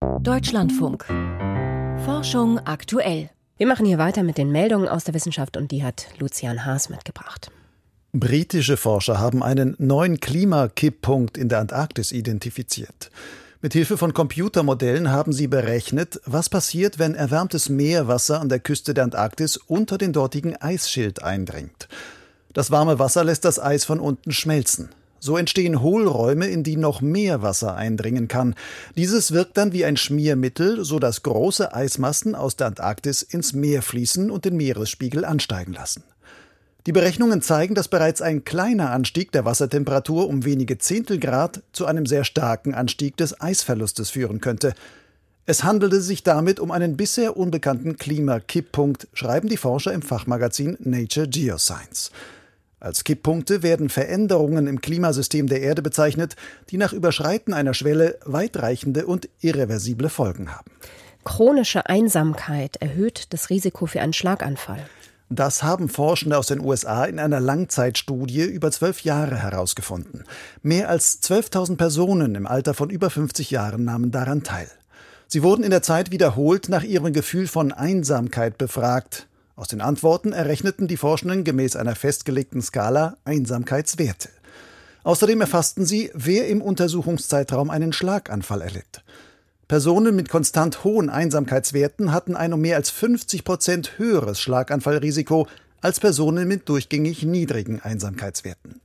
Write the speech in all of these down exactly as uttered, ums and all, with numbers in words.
Deutschlandfunk. Forschung aktuell. Wir machen hier weiter mit den Meldungen aus der Wissenschaft und die hat Lucian Haas mitgebracht. Britische Forscher haben einen neuen Klimakipppunkt in der Antarktis identifiziert. Mithilfe von Computermodellen haben sie berechnet, was passiert, wenn erwärmtes Meerwasser an der Küste der Antarktis unter den dortigen Eisschild eindringt. Das warme Wasser lässt das Eis von unten schmelzen. So entstehen Hohlräume, in die noch mehr Wasser eindringen kann. Dieses wirkt dann wie ein Schmiermittel, sodass große Eismassen aus der Antarktis ins Meer fließen und den Meeresspiegel ansteigen lassen. Die Berechnungen zeigen, dass bereits ein kleiner Anstieg der Wassertemperatur um wenige Zehntelgrad zu einem sehr starken Anstieg des Eisverlustes führen könnte. Es handelte sich damit um einen bisher unbekannten Klimakipppunkt, schreiben die Forscher im Fachmagazin Nature Geoscience. Als Kipppunkte werden Veränderungen im Klimasystem der Erde bezeichnet, die nach Überschreiten einer Schwelle weitreichende und irreversible Folgen haben. Chronische Einsamkeit erhöht das Risiko für einen Schlaganfall. Das haben Forschende aus den U S A in einer Langzeitstudie über zwölf Jahre herausgefunden. Mehr als zwölftausend Personen im Alter von über fünfzig Jahren nahmen daran teil. Sie wurden in der Zeit wiederholt nach ihrem Gefühl von Einsamkeit befragt. Aus den Antworten errechneten die Forschenden gemäß einer festgelegten Skala Einsamkeitswerte. Außerdem erfassten sie, wer im Untersuchungszeitraum einen Schlaganfall erlitt. Personen mit konstant hohen Einsamkeitswerten hatten ein um mehr als fünfzig Prozent höheres Schlaganfallrisiko als Personen mit durchgängig niedrigen Einsamkeitswerten.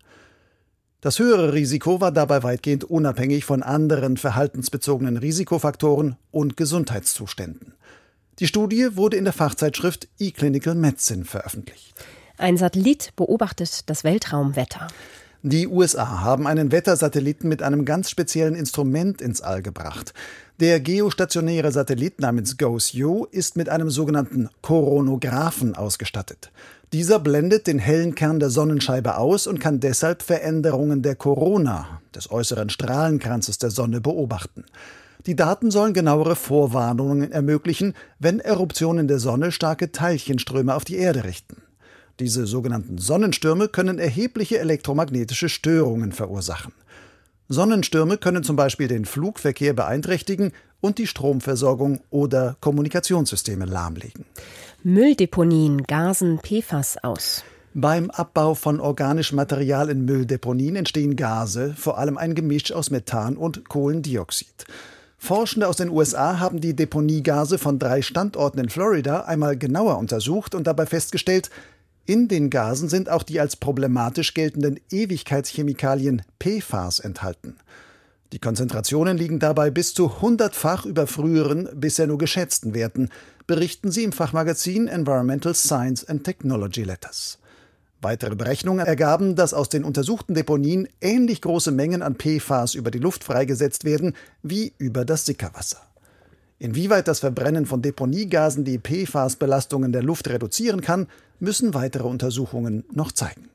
Das höhere Risiko war dabei weitgehend unabhängig von anderen verhaltensbezogenen Risikofaktoren und Gesundheitszuständen. Die Studie wurde in der Fachzeitschrift eClinical Medicine veröffentlicht. Ein Satellit beobachtet das Weltraumwetter. Die U S A haben einen Wettersatelliten mit einem ganz speziellen Instrument ins All gebracht. Der geostationäre Satellit namens GOES-U ist mit einem sogenannten Koronographen ausgestattet. Dieser blendet den hellen Kern der Sonnenscheibe aus und kann deshalb Veränderungen der Korona, des äußeren Strahlenkranzes der Sonne, beobachten. Die Daten sollen genauere Vorwarnungen ermöglichen, wenn Eruptionen der Sonne starke Teilchenströme auf die Erde richten. Diese sogenannten Sonnenstürme können erhebliche elektromagnetische Störungen verursachen. Sonnenstürme können zum Beispiel den Flugverkehr beeinträchtigen und die Stromversorgung oder Kommunikationssysteme lahmlegen. Mülldeponien gasen P F A S aus. Beim Abbau von organischem Material in Mülldeponien entstehen Gase, vor allem ein Gemisch aus Methan und Kohlendioxid. Forschende aus den U S A haben die Deponiegase von drei Standorten in Florida einmal genauer untersucht und dabei festgestellt, in den Gasen sind auch die als problematisch geltenden Ewigkeitschemikalien P F A S enthalten. Die Konzentrationen liegen dabei bis zu hundertfach über früheren, bisher nur geschätzten Werten, berichten sie im Fachmagazin Environmental Science and Technology Letters. Weitere Berechnungen ergaben, dass aus den untersuchten Deponien ähnlich große Mengen an P F A S über die Luft freigesetzt werden wie über das Sickerwasser. Inwieweit das Verbrennen von Deponiegasen die P F A S-Belastungen der Luft reduzieren kann, müssen weitere Untersuchungen noch zeigen.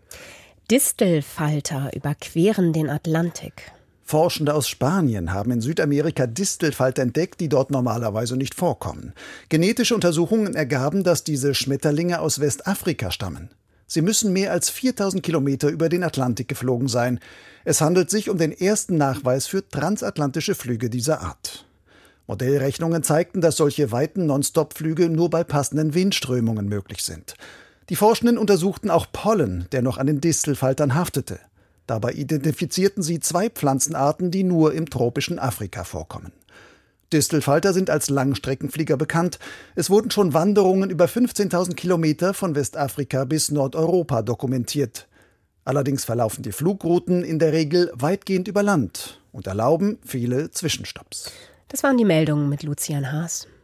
Distelfalter überqueren den Atlantik. Forschende aus Spanien haben in Südamerika Distelfalter entdeckt, die dort normalerweise nicht vorkommen. Genetische Untersuchungen ergaben, dass diese Schmetterlinge aus Westafrika stammen. Sie müssen mehr als viertausend Kilometer über den Atlantik geflogen sein. Es handelt sich um den ersten Nachweis für transatlantische Flüge dieser Art. Modellrechnungen zeigten, dass solche weiten Non-Stop-Flüge nur bei passenden Windströmungen möglich sind. Die Forschenden untersuchten auch Pollen, der noch an den Distelfaltern haftete. Dabei identifizierten sie zwei Pflanzenarten, die nur im tropischen Afrika vorkommen. Distelfalter sind als Langstreckenflieger bekannt. Es wurden schon Wanderungen über fünfzehntausend Kilometer von Westafrika bis Nordeuropa dokumentiert. Allerdings verlaufen die Flugrouten in der Regel weitgehend über Land und erlauben viele Zwischenstopps. Das waren die Meldungen mit Lucian Haas.